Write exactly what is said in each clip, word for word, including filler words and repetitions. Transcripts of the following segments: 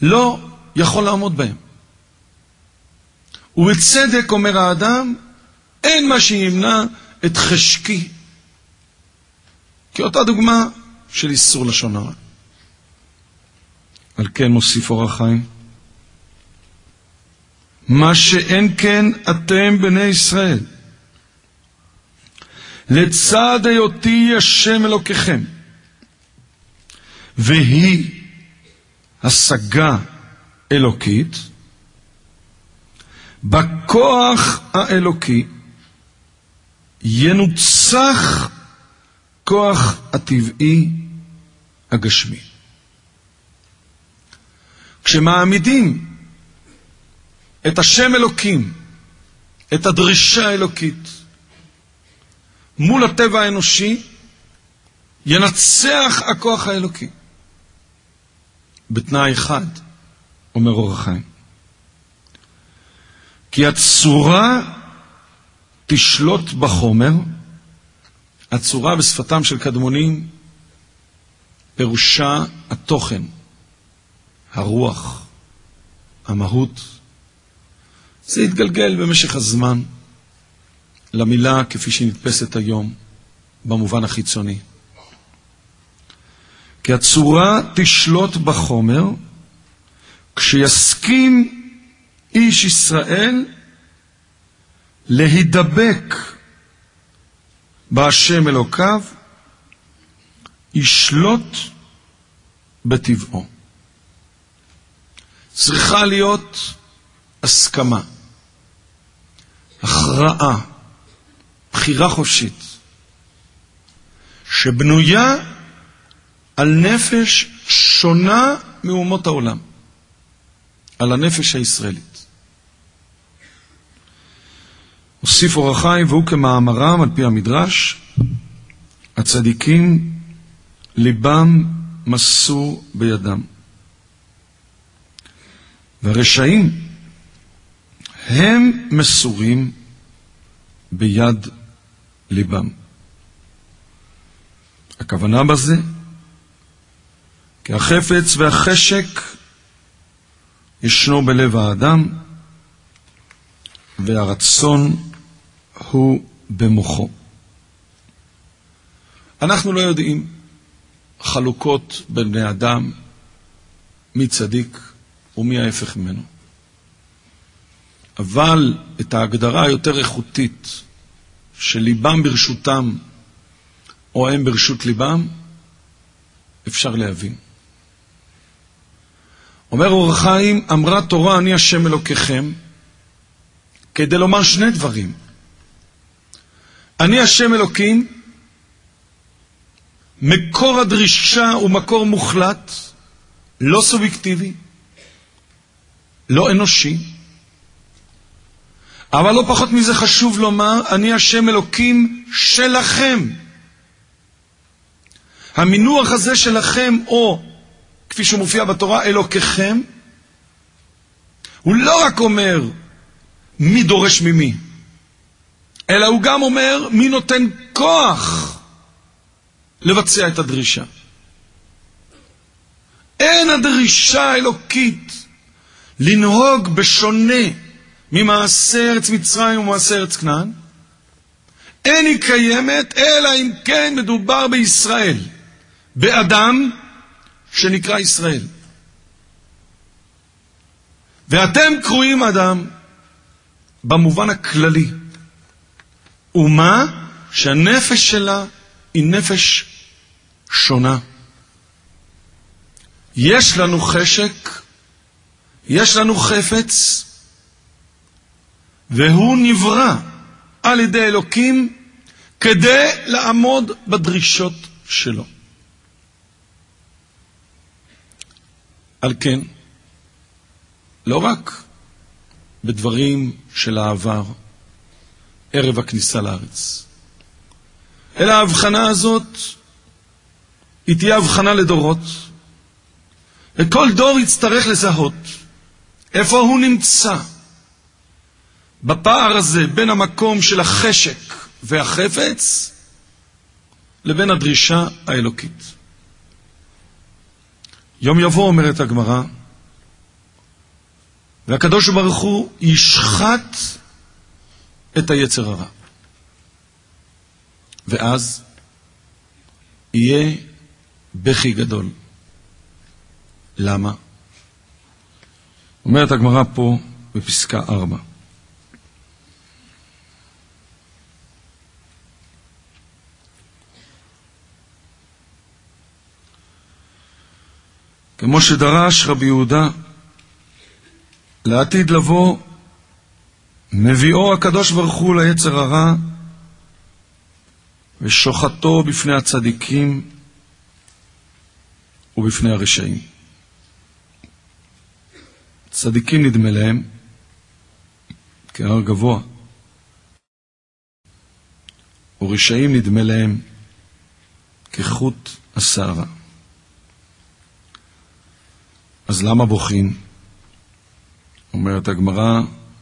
לא יכול לעמוד בהם. ובצדק אומר האדם, אין מה שימנע את חשקי. כאותה דוגמה של איסור לשון הרע. על כן מוסיף אור החיים, מה שאין כן אתם בני ישראל, לצד היותי השם אלוקיכם, והיא השגה אלוקית, בכוח האלוקי ינוצח כוח הטבעי הגשמי. כשמעמידים את השם אלוקים, את הדרישה האלוקית, מול הטבע האנושי, ינצח הכוח האלוקי. בתנאי אחד, אומר אור החיים, כי הצורה תשלוט בחומר. הצורה בשפתם של קדמונים פירושה התוכן, הרוח, המהות. זה יתגלגל במשך הזמן למילה כפי שהיא נתפסת היום במובן החיצוני. כי הצורה תשלוט בחומר כשיסכים איש ישראל להידבק בהשם אלוקיו, ישלוט בטבעו. צריכה להיות הסכמה, הכרעה, בחירה חופשית, שבנויה על נפש שונה מאומות העולם, על הנפש הישראלית. הוסיף אור החיים, והוא כמאמרם על פי המדרש, הצדיקים ליבם מסור בידם, והרשעים הם מסורים ביד ליבם. הכוונה בזה, כי החפץ והחשק ישנו בלב האדם, והרצון הוא במוחו. אנחנו לא יודעים חלוקות בין בני אדם, מי צדיק ומי ההפך ממנו. אבל את ההגדרה היותר איכותית של ליבם ברשותם או הם ברשות ליבם אפשר להבין. אומר אור החיים, אמרה תורה אני השם אלוקיכם, כדי לומר שני דברים. אני השם אלוקים, מקור הדרישה הוא מקור מוחלט, לא סובייקטיבי, לא אנושי, אבל לא פחות מזה חשוב לומר, אני השם אלוקים שלכם. המינוח הזה שלכם, או כפי שמופיע בתורה, אלוקיכם, הוא לא רק אומר מי דורש ממי, אלא הוא גם אומר מי נותן כוח לבצע את הדרישה. אין הדרישה האלוקית לנהוג בשונה ממעשה ארץ מצרים ומעשה ארץ כנען, אין היא קיימת אלא אם כן מדובר בישראל, באדם שנקרא ישראל. ואתם קרואים אדם במובן הכללי, ומה שהנפש שלה היא נפש שונה. יש לנו חשק, יש לנו חפץ, והוא נברא על ידי אלוקים כדי לעמוד בדרישות שלו. על כן, לא רק בדברים של העבר, ערב הכניסה לארץ, אלא ההבחנה הזאת היא תהיה הבחנה לדורות, וכל דור יצטרך לזהות איפה הוא נמצא בפער הזה בין המקום של החשק והחפץ לבין הדרישה האלוקית. יום יבוא, אומרת הגמרא, והקדוש ברוך הוא ישחט את היצר הרע. ואז יהיה בכי גדול. למה? אומרת הגמרא פה בפסקה ארבע. כמו שדרש רבי יהודה לעתיד לבוא, מביאו הקדוש ברוך הוא ליצר הרע ושוחטו בפני הצדיקים ובפני הרשעים. צדיקים נדמה להם כהר גבוה, ורשעים נדמה להם כחוט השערה. אז למה בוכים? אומרת הגמרא,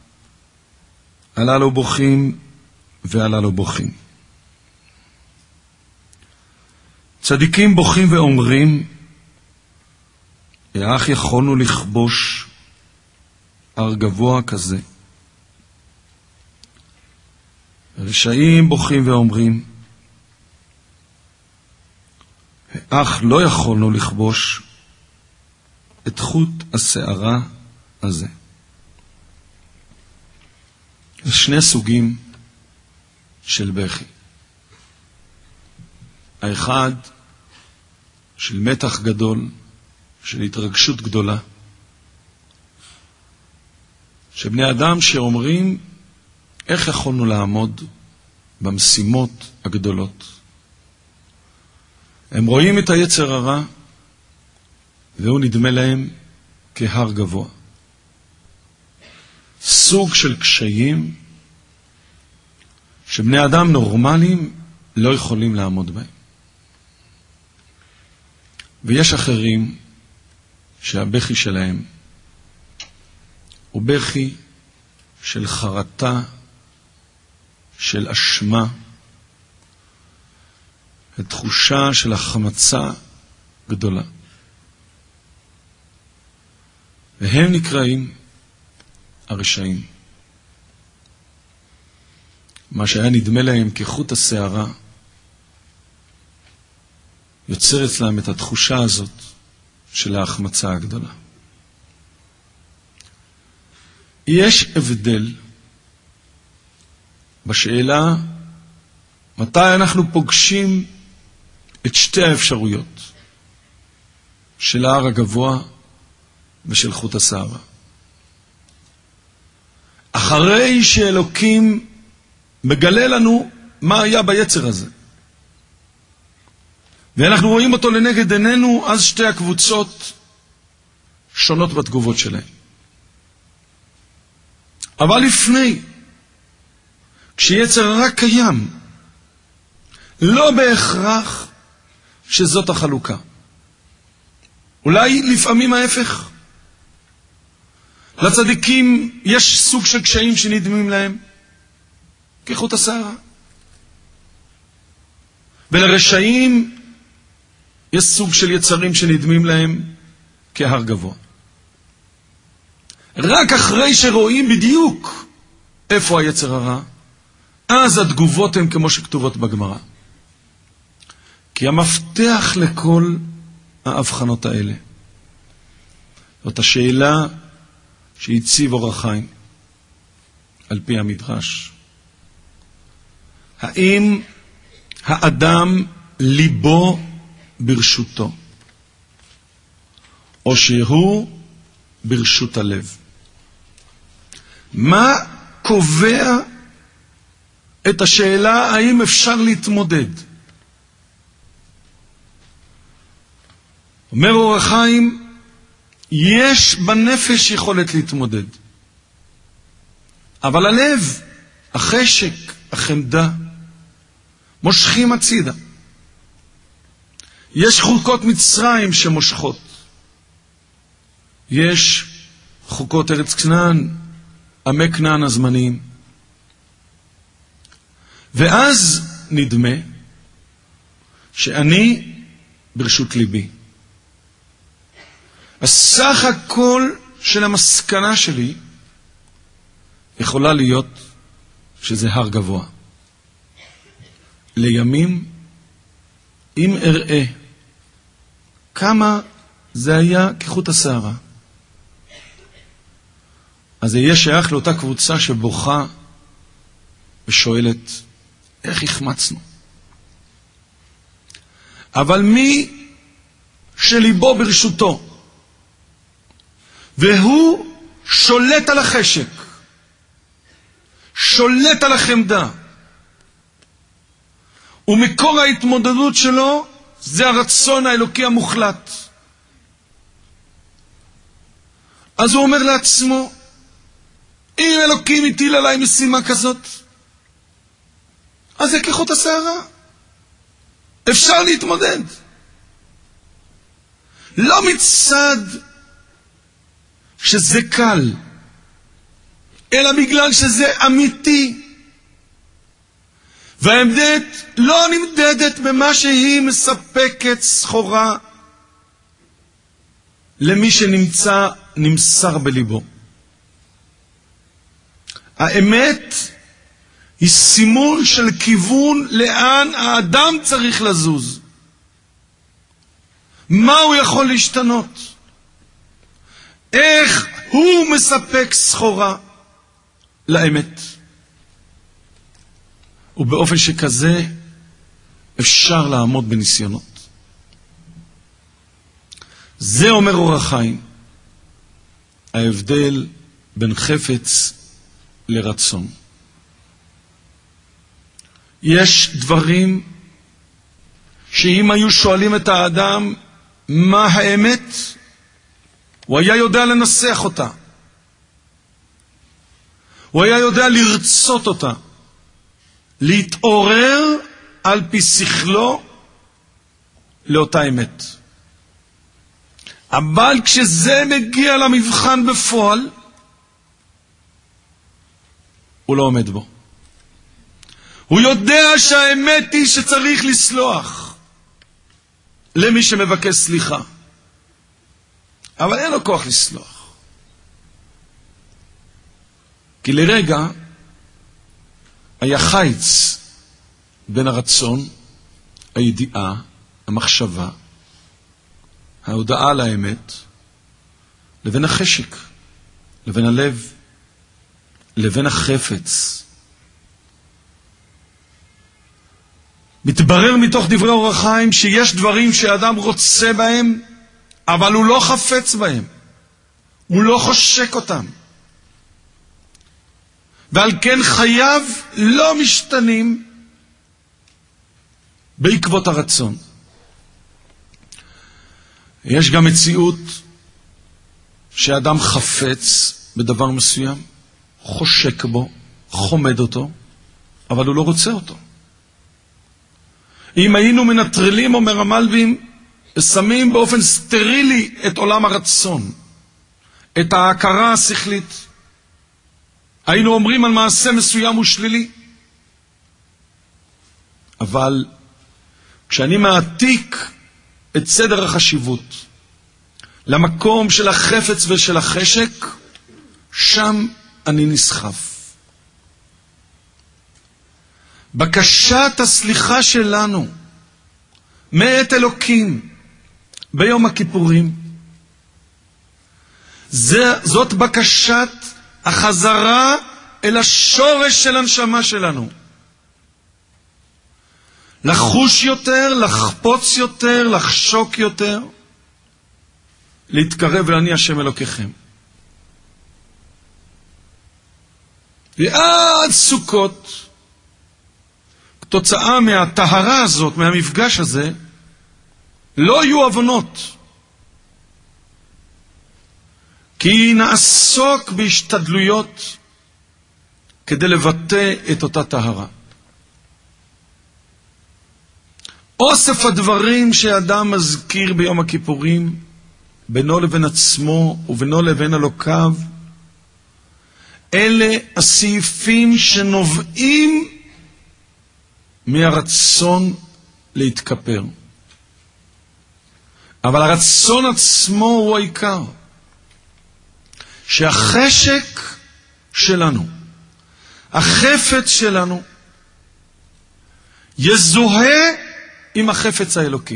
הללו בוכים והללו בוכים. צדיקים בוכים ואומרים, איך יכולנו לכבוש הר גבוה כזה? רשעים בוכים ואומרים, איך לא יכולנו לכבוש את חוט השערה הזה. יש שני סוגים של בכי. האחד של מתח גדול, של התרגשות גדולה, שבני אדם שאומרים, איך יכולנו לעמוד במשימות הגדולות? הם רואים את היצר הרע, והוא נדמה להם כהר גבוה. סוג של קשיים שבני אדם נורמליים לא יכולים לעמוד בהם. ויש אחרים שהבכי שלהם הוא בכי של חרטה, של אשמה, תחושה של החמצה גדולה. והם נקראים הרשעים. מה שהיה נדמה להם כחוט השערה, יוצר אצלם את התחושה הזאת של ההחמצה הגדולה. יש הבדל בשאלה מתי אנחנו פוגשים את שתי האפשרויות של ההר הגבוה ושל חוט השערה. אחרי שאלוקים מגלה לנו מה היה ביצר הזה, ואנחנו רואים אותו לנגד עינינו, אז שתי הקבוצות שונות בתגובות שלהן. אבל לפני, כשיצר הרע קיים, לא בהכרח שזאת החלוקה. אולי לפעמים ההפך. לצדיקים יש סוג של קשיים שנדמים להם כחוט השערה. ולרשעים יש סוג של יצרים שנדמים להם כהר גבוה. רק אחרי שרואים בדיוק איפה היצר הרע, אז התגובות הן כמו שכתובות בגמרא. כי המפתח לכל ההבחנות האלה, זאת השאלה שהציב אור החיים על פי המדרש. האם האדם ליבו ברשותו, או שהוא ברשות הלב? מה קובע את השאלה האם אפשר להתמודד? אומר אור החיים, יש בנפש יכולת להתמודד, אבל הלב, החשק, החמדה, מושכים הצידה. יש חוקות מצרים שמושכות, יש חוקות ארץ כנען, עמי כנען הזמניים. ואז נדמה שאני ברשות ליבי. הסך הכל של המסקנה שלי יכולה להיות שזה הר גבוה. לימים, אם אראה כמה זה היה כחוט השערה, אז זה יהיה שייך לאותה קבוצה שבוכה ושואלת, איך החמצנו? אבל מי שליבו ברשותו, והוא שולט על החשק, שולט על החמדה, ומקור ההתמודדות שלו זה הרצון האלוקי המוחלט. אז הוא אומר לעצמו, אם אלוקים הטיל עליי משימה כזאת, אז זה כחוט השערה. אפשר להתמודד. לא מצד שזה קל, אלא בגלל שזה אמיתי. והעמדת לא נמדדת במה שהיא מספקת סחורה למי שנמצא נמסר בליבו. האמת היא סימון של כיוון לאן האדם צריך לזוז. מה הוא יכול להשתנות? איך הוא מספק סחורה לאמת? ובאופן שכזה אפשר לעמוד בניסיונות. זה אומר אור החיים, ההבדל בין חפץ לרצון. יש דברים שאם היו שואלים את האדם מה האמת, הוא היה יודע לנסח אותה. הוא היה יודע לרצות אותה. להתעורר על פי שכלו לאותה אמת. אבל כשזה מגיע למבחן בפועל, הוא לא עומד בו. הוא יודע שהאמת היא שצריך לסלוח למי שמבקש סליחה. אבל אין לו כוח לסלוח. כי לרגע היה חיץ בין הרצון, הידיעה, המחשבה, ההודעה על האמת, לבין החשק, לבין הלב, לבין החפץ. מתברר מתוך דברי אור החיים שיש דברים שאדם רוצה בהם, אבל הוא לא חפץ בהם. הוא לא חושק אותם. ועל כן חייו לא משתנים בעקבות הרצון. יש גם מציאות שאדם חפץ בדבר מסוים, חושק בו, חומד אותו, אבל הוא לא רוצה אותו. אם היינו מנטרלים, אומר המלבים, ושמים באופן סטרילי את עולם הרצון, את ההכרה השכלית, היינו אומרים על מעשה מסוים הוא שלילי. אבל כשאני מעתיק את סדר החשיבות למקום של החפץ ושל החשק, שם אני נסחף. בקשת הסליחה שלנו מאת אלוקים ביום הכיפורים, זה, זאת בקשת החזרה אל השורש של הנשמה שלנו. לחוש יותר, לחפוץ יותר, לחשוק יותר, להתקרב אל אני השם אלוקיכם. ועד סוכות, כתוצאה מהטהרה הזאת, מהמפגש הזה, לא יהיו הבנות. כי נעסוק בהשתדלויות כדי לבטא את אותה טהרה. אוסף הדברים שאדם מזכיר ביום הכיפורים, בינו לבין עצמו ובינו לבין אלוקיו, אלה הסעיפים שנובעים מהרצון להתכפר. אבל הרצון עצמו הוא העיקר. שהחשק שלנו, החפץ שלנו, יזוהה עם החפץ האלוקי.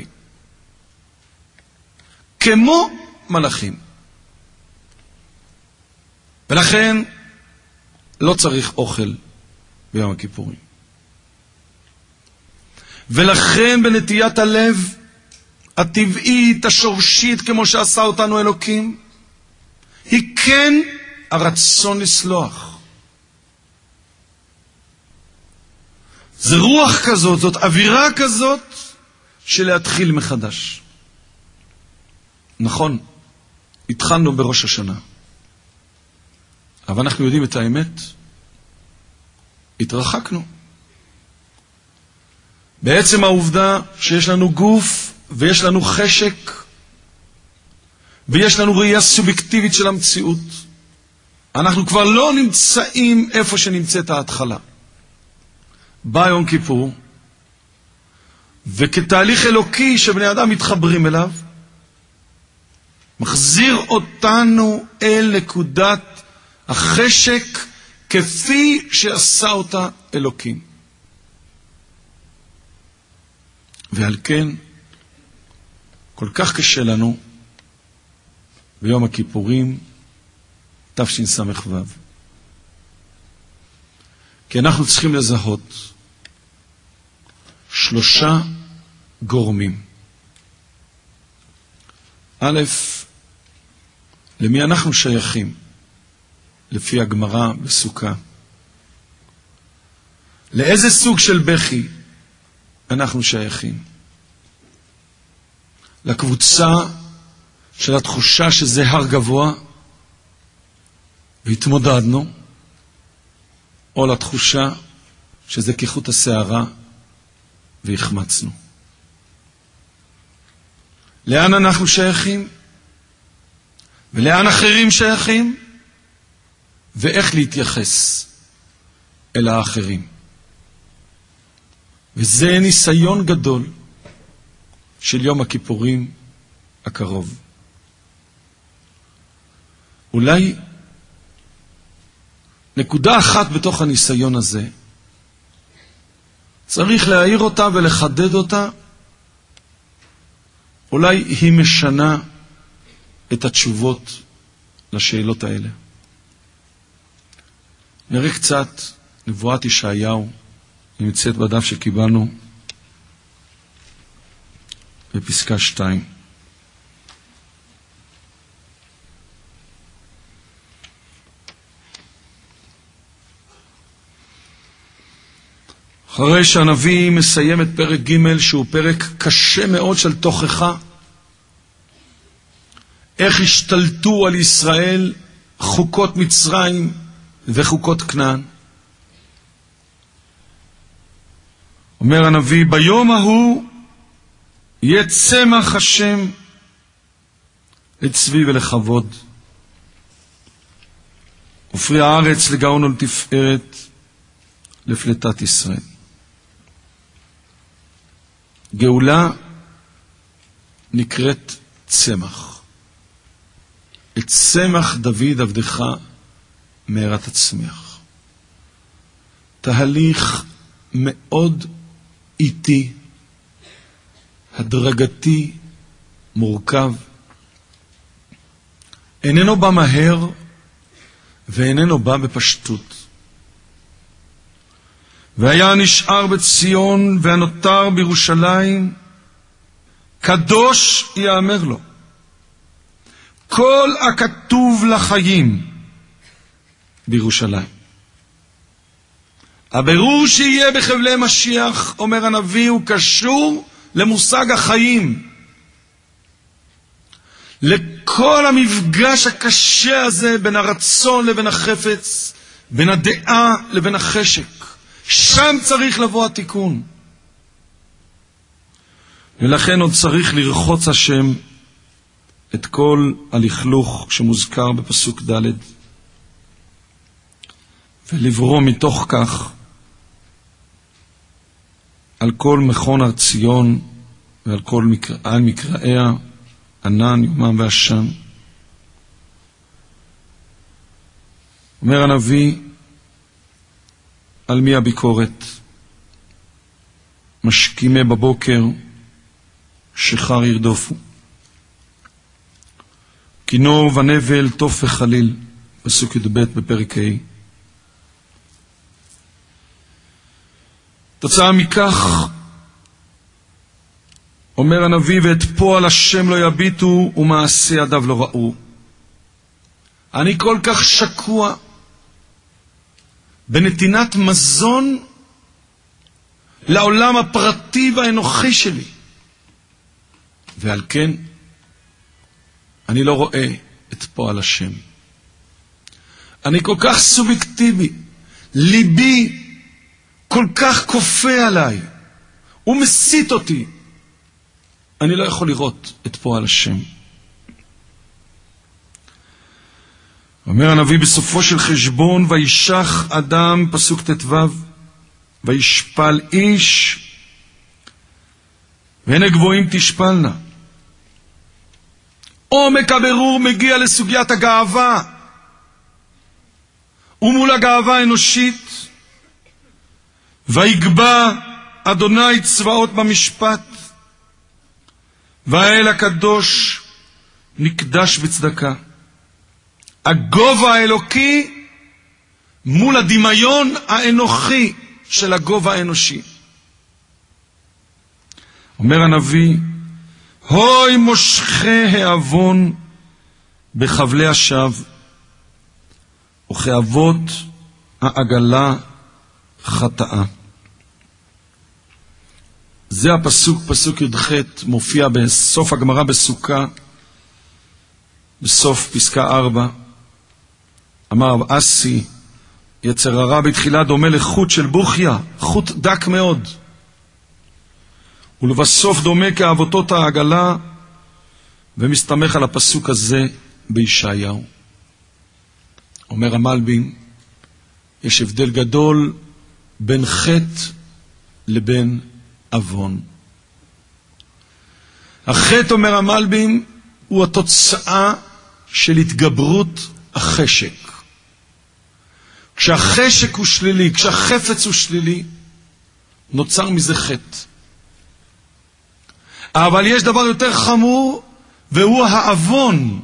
כמו מלאכים. ולכן לא צריך אוכל ביום הכיפורים. ולכן בנטיית הלב הטבעית, השורשית, כמו שעשה אותנו אלוקים, היא כן הרצון לסלוח. זה רוח כזאת, זאת אווירה כזאת של להתחיל מחדש. נכון, התחלנו בראש השנה. אבל אנחנו יודעים את האמת, התרחקנו. בעצם העובדה שיש לנו גוף ויש לנו חשק ויש לנו ראייה סובייקטיבית של המציאות, אנחנו כבר לא נמצאים איפה שנמצאת ההתחלה. בא יום כיפור, וכתהליך אלוקי שבני אדם מתחברים אליו, מחזיר אותנו אל נקודת החשק כפי שעשה אותה אלוקים. ועל כן כל כך קשה לנו ביום הכיפורים תשס"ו, כי אנחנו צריכים לזהות שלושה גורמים. א', למי אנחנו שייכים לפי הגמרא בסוכה? לאיזה סוג של בכי אנחנו שייכים? לקבוצה של התחושה שזה הר גבוה והתמודדנו, או לתחושה שזה כחוט השערה והחמצנו? לאן אנחנו שייכים? ולאן אחרים שייכים? ואיך להתייחס אל האחרים. וזה ניסיון גדול של יום הכיפורים הקרוב. אולי נקודה אחת בתוך הניסיון הזה, צריך להעיר אותה ולחדד אותה, אולי היא משנה את התשובות לשאלות האלה. נראה קצת נבואת ישעיהו, נמצאת בדף שקיבלנו בפסקה שתיים. אחרי שהנביא מסיים את פרק ג' שהוא פרק קשה מאוד של תוכחה, איך השתלטו על ישראל חוקות מצרים וחוקות כנען. אומר הנביא, ביום ההוא יהיה צמח השם לצבי ולכבוד, ופרי הארץ לגאון ולתפארת לפלטת ישראל. גאולה נקראת צמח. את צמח דוד עבדך מהרה תצמיח. תהליך מאוד איטי, הדרגתי, מורכב. איננו בא מהר ואיננו בא בפשטות. והיה נשאר בציון והנותר בירושלים, קדוש יאמר לו. כל הכתוב לחיים בירושלים. הבירור שיהיה בחבלי משיח, אומר הנביא, הוא קשור למושג החיים. לכל המפגש הקשה הזה בין הרצון לבין החפץ, בין הדעה לבין החשק. שם צריך לבוא התיקון. ולכן עוד צריך לרחוץ השם את כל הלכלוך שמוזכר בפסוק ד' ולברוא מתוך כך על כל מכון הר ציון ועל כל מקרא, על מקראיה, ענן, יומם ועשן. אומר הנביא, על מי הביקורת? משכימי בבוקר, שחר ירדופו. כינור ונבל, תוף וחליל, פסוק י"ב בפרק ה'. תוצאה מכך, אומר הנביא, ואת פועל השם לא יביטו ומעשה ידיו לא ראו. אני כל כך שקוע בנתינת מזון לעולם הפרטי והאנוכי שלי, ועל כן אני לא רואה את פועל השם. אני כל כך סובייקטיבי, ליבי כל כך כופה עליי, הוא מסית אותי, אני לא יכול לראות את פועל השם. אומר הנביא בסופו של חשבון, וישח אדם, פסוק תתו, וישפל איש, והנה גבוהים תשפלנה. עומק הבירור מגיע לסוגיית הגאווה, ומול הגאווה האנושית, ויגבה אדוני צבאות במשפט, והאל הקדוש נקדש בצדקה. הגובה האלוקי מול הדמיון האנוכי של הגובה האנושי. אומר הנביא, הוי מושכי העוון בחבלי השווא, וכאבות העגלה חטאה. זה הפסוק, פסוק י"ח, מופיע בסוף הגמרא בסוכה, בסוף פסקה ארבע. אמר רב אסי, יצר הרע בתחילה דומה לחוט של בוכיה, חוט דק מאוד, ולבסוף דומה כאבותות העגלה, ומסתמך על הפסוק הזה בישעיהו. אומר המלבים, יש הבדל גדול בין חטא לבין אבון. החטא, אומר המלבים, הוא התוצאה של התגברות החשק. כשהחשק הוא שלילי, כשהחפץ הוא שלילי, נוצר מזה חטא. אבל יש דבר יותר חמור, והוא האבון.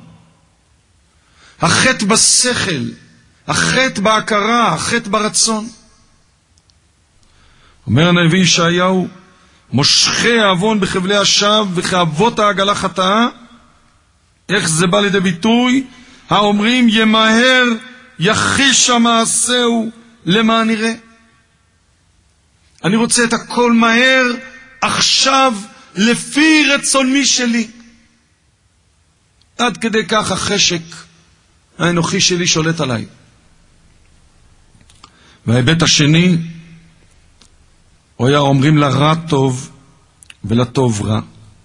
החטא בשכל, החטא בהכרה, החטא ברצון. אומר הנביא ישעיהו, מושכי האבון בחבלי השווא וכאבות העגלה חטאה. איך זה בא לידי ביטוי? האומרים ימהר יחיש מעשהו למען יראה. אני רוצה את הכל מהר, עכשיו, לפי רצוני שלי. עד כדי כך החשק האנוכי שלי שולט עליי. וההיבט השני, הוא היה אומרים לרע טוב ולטוב רע.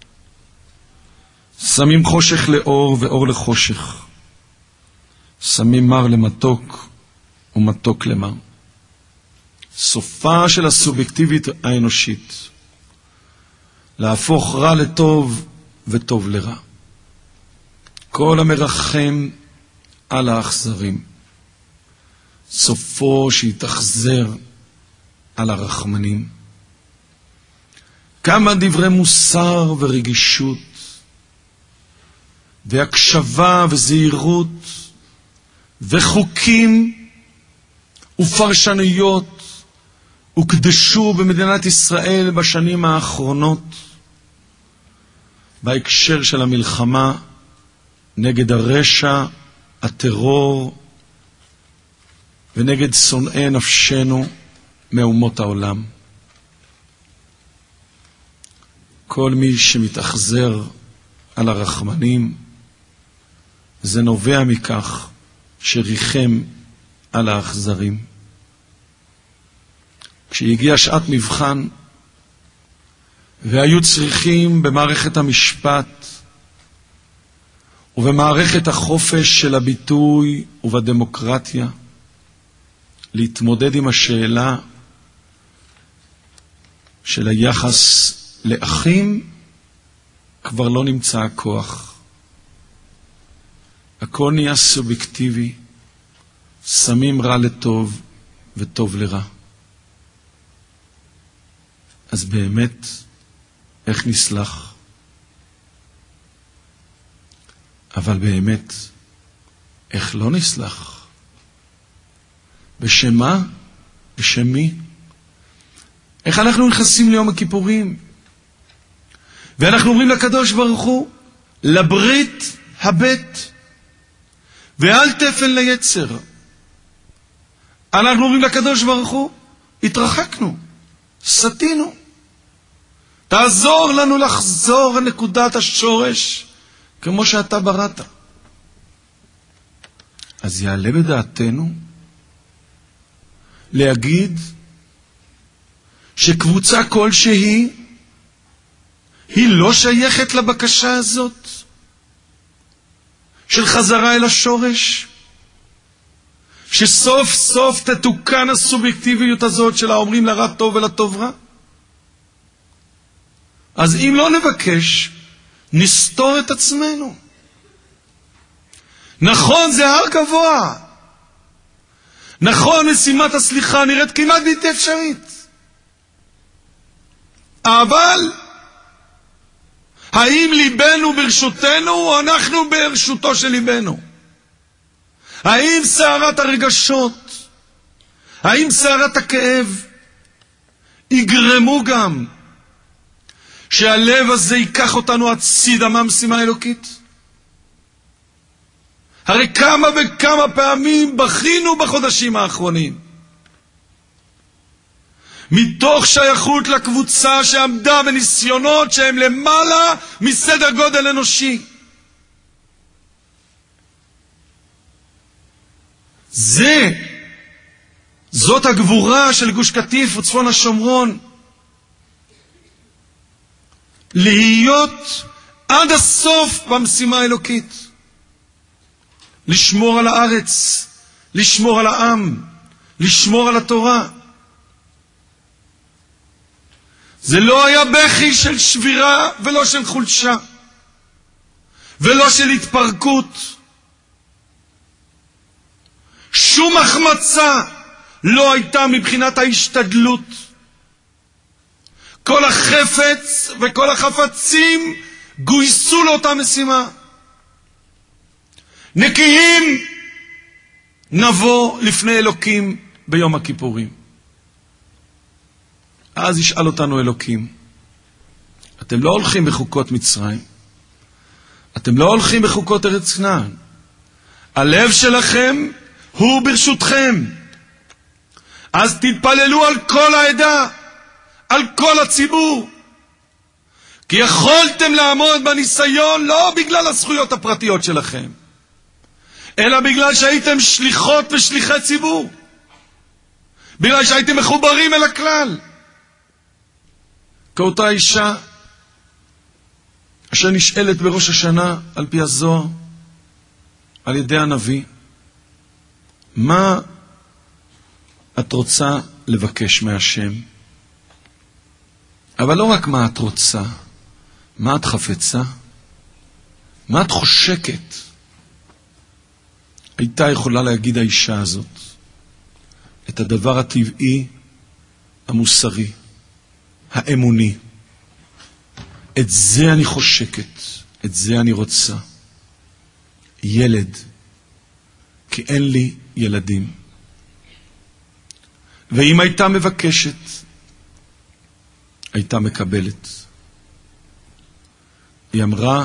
שמים חושך לאור ואור לחושך. שמים מר למתוק ומתוק למר. סופה של הסובייקטיבית האנושית, להפוך רע לטוב וטוב לרע. כל המרחם על האכזרים, סופו שיתאכזר על הרחמנים. כמה דברי מוסר ורגישות והקשבה וזהירות וחוקים ופרשנויות הוקדשו במדינת ישראל בשנים האחרונות בהקשר של המלחמה נגד הרשע, הטרור ונגד שונאי נפשנו מאומות העולם. כל מי שמתאכזר על הרחמנים, זה נובע מכך שריחם על האכזרים. כשהגיעה שעת מבחן, והיו צריכים במערכת המשפט ובמערכת החופש של הביטוי ובדמוקרטיה להתמודד עם השאלה של היחס לאחים, כבר לא נמצא הכוח. הכל נהיה סובייקטיבי, שמים רע לטוב וטוב לרע. אז באמת, איך נסלח? אבל באמת, איך לא נסלח? בשם מה? בשם מי? איך אנחנו נכנסים ליום הכיפורים? ואנחנו אומרים לקדוש ברוך הוא, לברית הבית, ואל תפן ליצר. אנחנו אומרים לקדוש ברוך הוא, התרחקנו, סתינו. תעזור לנו לחזור לנקודת השורש, כמו שאתה בראת. אז יעלה בדעתנו להגיד שקבוצה כלשהי היא לא שייכת לבקשה הזאת של חזרה אל השורש, שסוף סוף תתוקן הסובייקטיביות הזאת של האומרים לרע טוב ולטוב רע. אז אם לא נבקש, נסתור את עצמנו. נכון, זה הר גבוה. נכון, משימת הסליחה נראית כמעט בלתי אפשרית. אבל האם ליבנו ברשותנו או אנחנו ברשותו של ליבנו? האם סערת הרגשות, האם סערת הכאב יגרמו גם שהלב הזה ייקח אותנו הצידה מהמשימה האלוקית? הרי כמה וכמה פעמים בכינו בחודשים האחרונים מתוך שייכות לקבוצה שעמדה בניסיונות שהם למעלה מסדר גודל אנושי. זה, זאת הגבורה של גוש קטיף וצפון השומרון. להיות עד הסוף במשימה האלוקית. לשמור על הארץ, לשמור על העם, לשמור על התורה. זה לא היה בכי של שבירה ולא של חולשה, ולא של התפרקות. שום החמצה לא הייתה מבחינת ההשתדלות. כל החפץ וכל החפצים גויסו לאותה משימה. נקיים נבוא לפני אלוקים ביום הכיפורים. אז ישאל אותנו אלוקים, אתם לא הולכים בחוקות מצרים, אתם לא הולכים בחוקות ארץ כנען, הלב שלכם הוא ברשותכם. אז תתפללו על כל העדה, על כל הציבור, כי יכולתם לעמוד בניסיון לא בגלל הזכויות הפרטיות שלכם, אלא בגלל שהייתם שליחות ושליחי ציבור, בגלל שהייתם מחוברים אל הכלל. כאותה אישה אשר נשאלת בראש השנה על פי הזוהר על ידי הנביא, מה את רוצה לבקש מהשם? אבל לא רק מה את רוצה, מה את חפצה, מה את חושקת. הייתה יכולה להגיד האישה הזאת את הדבר הטבעי, המוסרי, האמוני. את זה אני חושקת, את זה אני רוצה. ילד, כי אין לי ילדים. ואם הייתה מבקשת, הייתה מקבלת. היא אמרה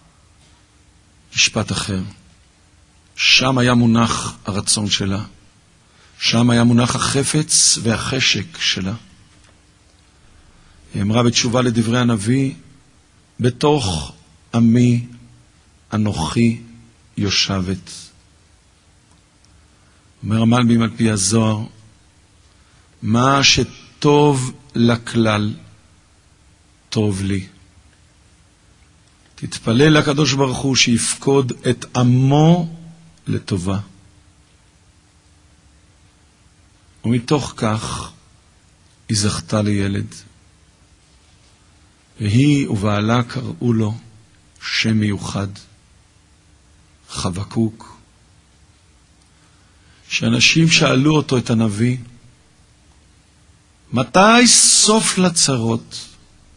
משפט אחר. שם היה מונח הרצון שלה. שם היה מונח החפץ והחשק שלה. היא אמרה בתשובה לדברי הנביא, בתוך עמי אנוכי יושבת. אומר המלבים על פי הזוהר, מה שטוב לכלל, טוב לי. תתפלל לקדוש ברוך הוא שיפקוד את עמו לטובה. ומתוך כך היא זכתה לילד. והיא ובעלה קראו לו שם מיוחד, חבקוק, שאנשים שאלו אותו, את הנביא, מתי סוף לצרות?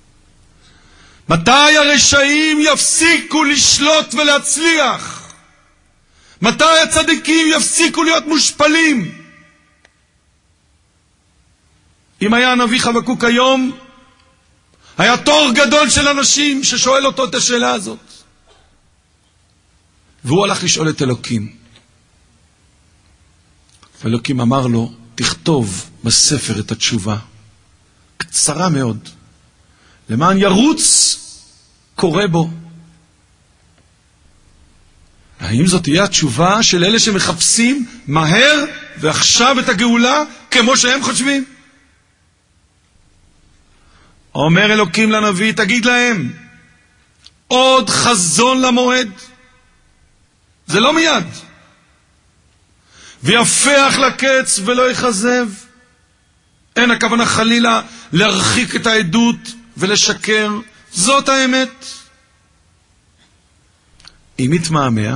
מתי הרשעים יפסיקו לשלוט ולהצליח? מתי הצדיקים יפסיקו להיות מושפלים? אם היה הנביא חבקוק היום, היה תור גדול של אנשים ששואל אותו את השאלה הזאת. והוא הלך לשאול את אלוקים. ואלוקים אמר לו, תכתוב בספר את התשובה. קצרה מאוד. למען ירוץ קורא בו. האם זאת תהיה התשובה של אלה שמחפשים מהר ועכשיו את הגאולה כמו שהם חושבים? אומר אלוקים לנביא, תגיד להם, עוד חזון למועד. זה לא מיד. ויפח לקץ ולא יחזב. אין הכוונה חלילה להרחיק את העדות ולשקר. זאת האמת. אם מתמהמה,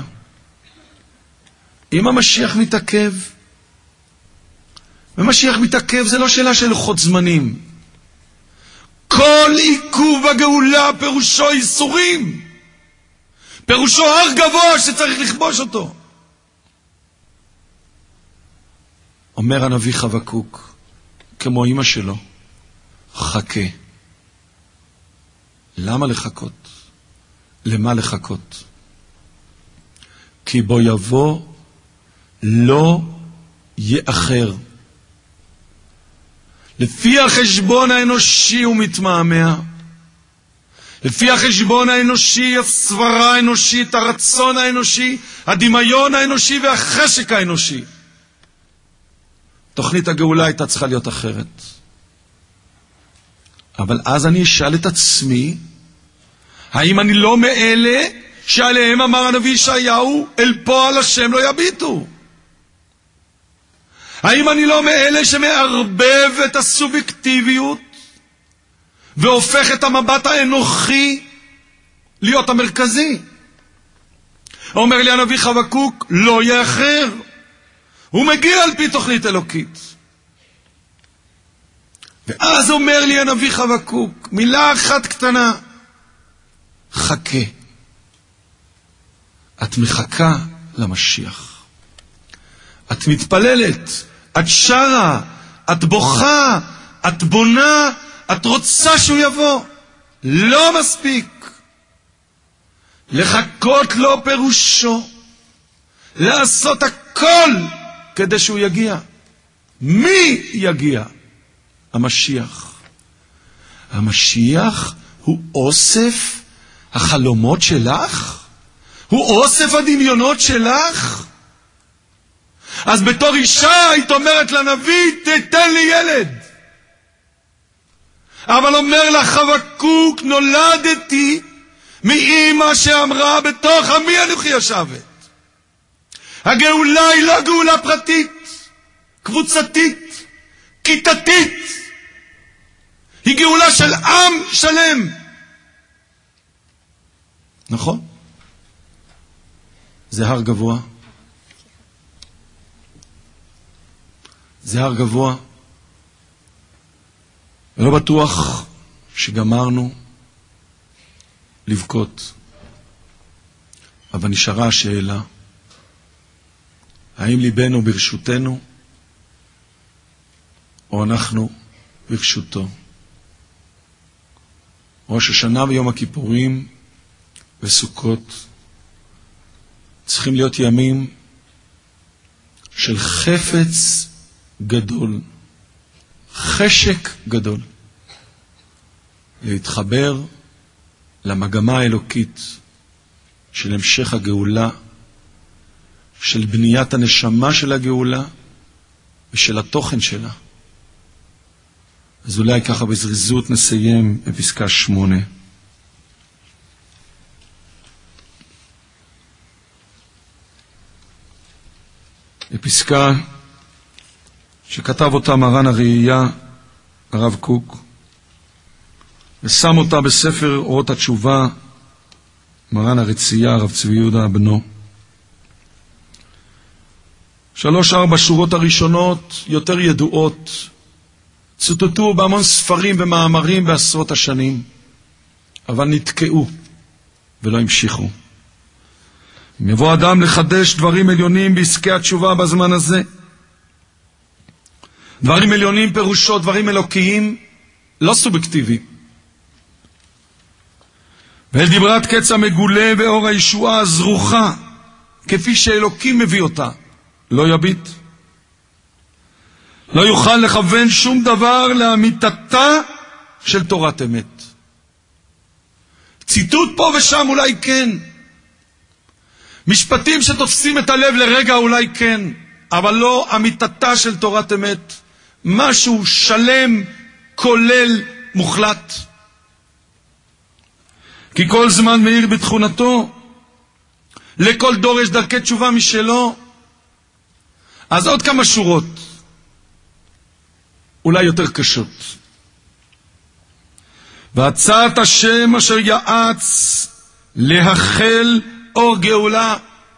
אם המשיח מתעכב, ומשיח מתעכב זה לא שאלה של לוחות זמנים. כל עיכוב בגאולה פירושו איסורים. פירושו הר גבוה שצריך לכבוש אותו. אומר הנביא חבקוק, כמו אמא שלו, חכה. למה לחכות? למה לחכות? כי בו יבוא לא יאחר. לפי החשבון האנושי הוא מתמהמה. לפי החשבון האנושי, הסברה האנושית, הרצון האנושי, הדמיון האנושי והחשק האנושי. תוכנית הגאולה הייתה צריכה להיות אחרת. אבל אז אני אשאל את עצמי, האם אני לא מאלה שעליהם אמר הנביא ישעיהו, אל פועל השם לא יביטו? האם אני לא מאלה שמערבב את הסובייקטיביות והופך את המבט האנוכי להיות המרכזי? אומר לי הנביא חבקוק, לא יאחר. הוא מגיע על פי תוכנית אלוקית. ואז אומר לי הנביא חבקוק, מילה אחת קטנה, חכה. את מחכה למשיח. את מתפללת, את שרה, את בוכה, את בונה, את רוצה שהוא יבוא. לא מספיק. לחכות לו פירושו. לעשות הכל כדי שהוא יגיע. מי יגיע? המשיח. המשיח הוא אוסף החלומות שלך? הוא אוסף הדמיונות שלך? אז בתור אישה היית אומרת לנביא, תתן לי ילד. אבל אומר לה חבקוק, נולדתי מאמא שאמרה בתוך עמי אנוכי יושבת. הגאולה היא לא גאולה פרטית, קבוצתית, כיתתית. היא גאולה של עם שלם. נכון? זה הר גבוה. זה הר גבוה. ולא בטוח שגמרנו לבכות. אבל נשארה השאלה, האם ליבנו ברשותנו, או אנחנו ברשותו? ראש השנה ויום הכיפורים וסוכות צריכים להיות ימים של חפץ גדול, חשק גדול, להתחבר למגמה האלוקית של המשך הגאולה, של בניית הנשמה של הגאולה ושל התוכן שלה. אז אולי ככה בזריזות נסיים בפסקה שמונה. בפסקה שכתב אותה מרן הראייה, הרב קוק, ושם אותה בספר אורות התשובה, מרן הרצייה, הרב צבי יהודה בנו, שלוש ארבע שורות הראשונות יותר ידועות, צוטטו בהמון ספרים ומאמרים בעשרות השנים, אבל נתקעו ולא המשיכו. אם יבוא אדם לחדש דברים עליונים בעסקי התשובה בזמן הזה, דברים עליונים פירושו דברים אלוקיים, לא סובייקטיביים. ואל דיברת קץ המגולה ואור הישועה הזרוחה, כפי שאלוקים מביא אותה, לא יביט. לא יוכל לכוון שום דבר לאמיתתה של תורת אמת. ציטוט פה ושם אולי כן. משפטים שתופסים את הלב לרגע אולי כן, אבל לא אמיתתה של תורת אמת. משהו שלם, כולל, מוחלט. כי כל זמן מאיר בתכונתו, לכל דור יש דרכי תשובה משלו. אז עוד כמה שורות, אולי יותר קשות. והצעת השם אשר יעץ להחל אור גאולה.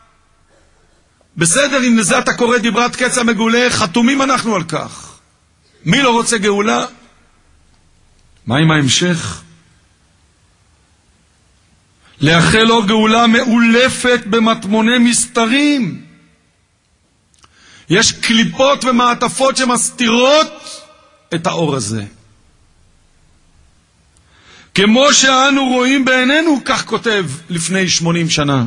בסדר, אם לזה אתה קורא דיברת קץ המגולה, חתומים אנחנו על כך. מי לא רוצה גאולה? מה עם ההמשך? להחל אור גאולה מאולפת במטמוני מסתרים. יש קליפות ומעטפות שמסתירות את האור הזה. כמו שאנו רואים בעינינו, כך כותב לפני שמונים שנה.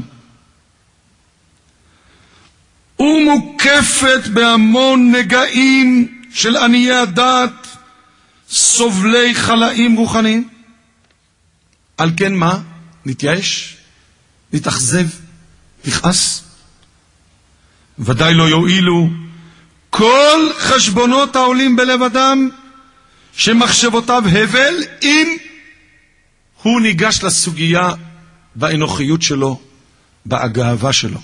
ומוקפת בהמון נגעים של עניי הדעת, סובלי חלאים רוחניים. על כן מה? נתייאש? נתאכזב? נכעס? ודאי לא יועילו כל חשבונות העולים בלב אדם שמחשבותיו הבל, אם הוא ניגש לסוגיה באנוכיות שלו, בהגאווה שלו.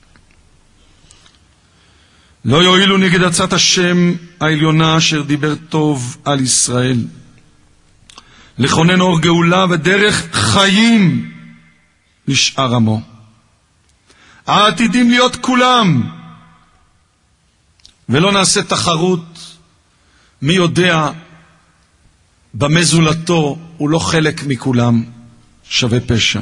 לא יועילו נגד עצת השם העליונה אשר דיבר טוב על ישראל, לכונן אור גאולה ודרך חיים לשאר עמו, העתידים להיות כולם, ולא נעשה תחרות מי יודע במה זולתו הוא לא חלק מכולם, שווה פשע.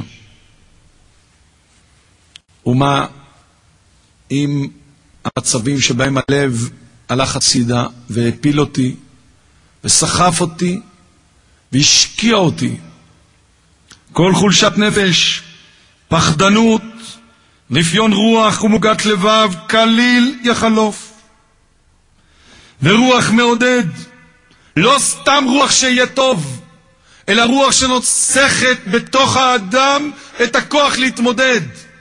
ומה עם המצבים שבהם הלב הלך הצידה והפיל אותי וסחף אותי והשקיע אותי? כל חולשת נפש, פחדנות, רפיון רוח ומוגת לבב כליל יחלוף. ורוח מעודד, לא סתם רוח שיהיה טוב, אלא רוח שנוצחת בתוך האדם את הכוח להתמודד.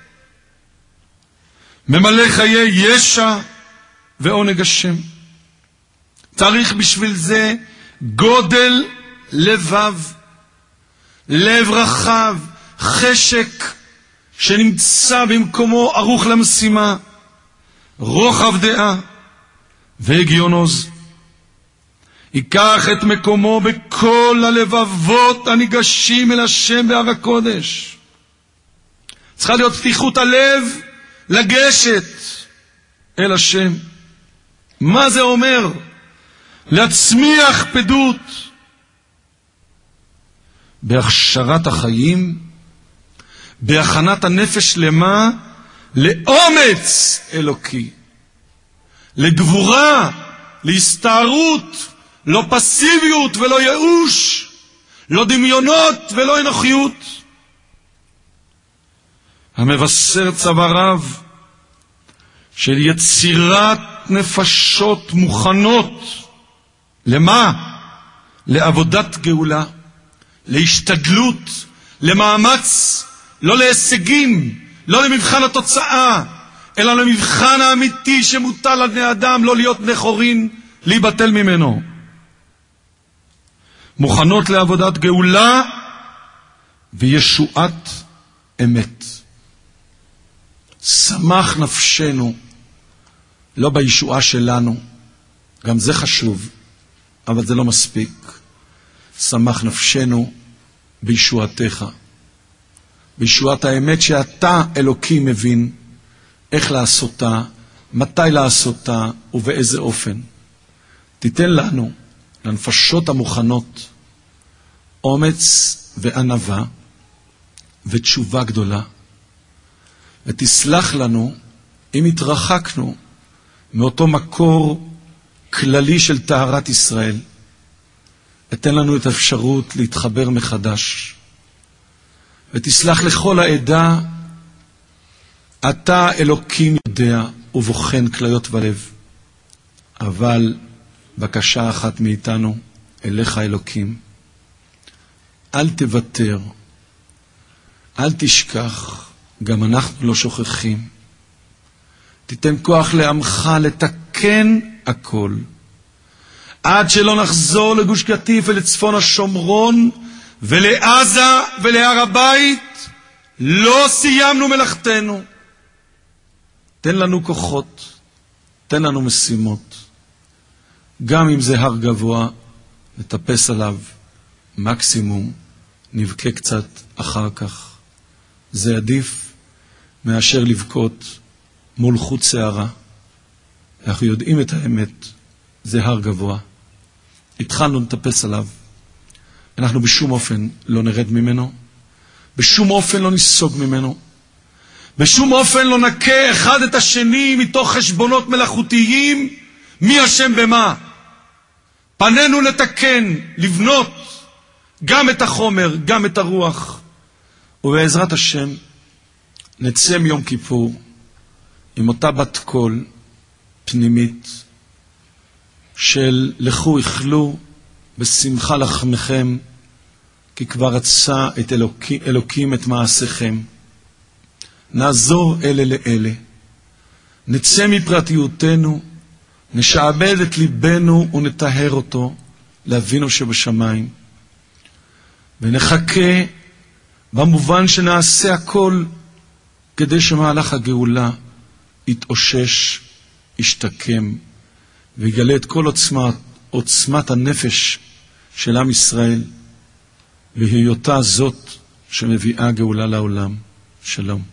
ממלא חיי ישע ועונג השם. צריך בשביל זה גודל לבב, לב רחב, חשק שנמצא במקומו ערוך למשימה, רוחב דעה והגיון עוז. ייקח את מקומו בכל הלבבות הניגשים אל השם בהר הקודש. צריכה להיות פתיחות הלב לגשת אל השם. מה זה אומר? להצמיח פדות בהכשרת החיים, בהכנת הנפש למה? לאומץ אלוקי, לגבורה, להסתערות, לא פסיביות ולא ייאוש, לא דמיונות ולא אנוכיות. המבשר צוואריו של יצירת נפשות מוכנות. למה? לעבודת גאולה, להשתדלות, למאמץ, לא להישגים, לא למבחן התוצאה, אלא למבחן האמיתי שמוטל על בני אדם, לא להיות נכורין, להיבטל ממנו. מוכנות לעבודת גאולה וישועת אמת. שמח נפשנו, לא בישועה שלנו, גם זה חשוב, אבל זה לא מספיק. שמח נפשנו בישועתך, בישועת האמת שאתה אלוקי מבין איך לעשותה, מתי לעשותה ובאיזה אופן. תיתן לנו, לנפשות המוכנות, אומץ וענווה ותשובה גדולה, ותסלח לנו אם התרחקנו מאותו מקור כללי של טהרת ישראל. ותן לנו את האפשרות להתחבר מחדש, ותסלח לכל העדה. אתה אלוקים יודע ובוחן כליות ולב, אבל בקשה אחת מאיתנו אליך אלוקים, אל תוותר, אל תשכח, גם אנחנו לא שוכחים. תיתן כוח לעמך לתקן הכל, עד שלא נחזור לגוש קטיף ולצפון השומרון ולעזה ולהר הבית. לא סיימנו מלאכתנו. תן לנו כוחות, תן לנו משימות. גם אם זה הר גבוה, נטפס עליו, מקסימום נבכה קצת אחר כך. זה עדיף מאשר לבכות מול חוט שערה. אנחנו יודעים את האמת, זה הר גבוה. התחלנו נטפס עליו. אנחנו בשום אופן לא נרד ממנו, בשום אופן לא נסוג ממנו, בשום אופן לא נקה אחד את השני מתוך חשבונות מלאכותיים מי אשם במה. פנינו לתקן, לבנות גם את החומר, גם את הרוח. ובעזרת השם נצא מיום כיפור עם אותה בת קול פנימית של לכו יאכלו בשמחה לחמכם, כי כבר רצה את אלוקים, אלוקים את מעשיכם. נעזור אלה לאלה, נצא מפרטיותנו, נשעבד את ליבנו ונטהר אותו לאבינו שבשמיים, ונחכה במובן שנעשה הכל כדי שמהלך הגאולה יתאושש, ישתקם, ויגלה את כל עוצמת, עוצמת הנפש של עם ישראל, בהיותה זאת שמביאה גאולה לעולם. שלום.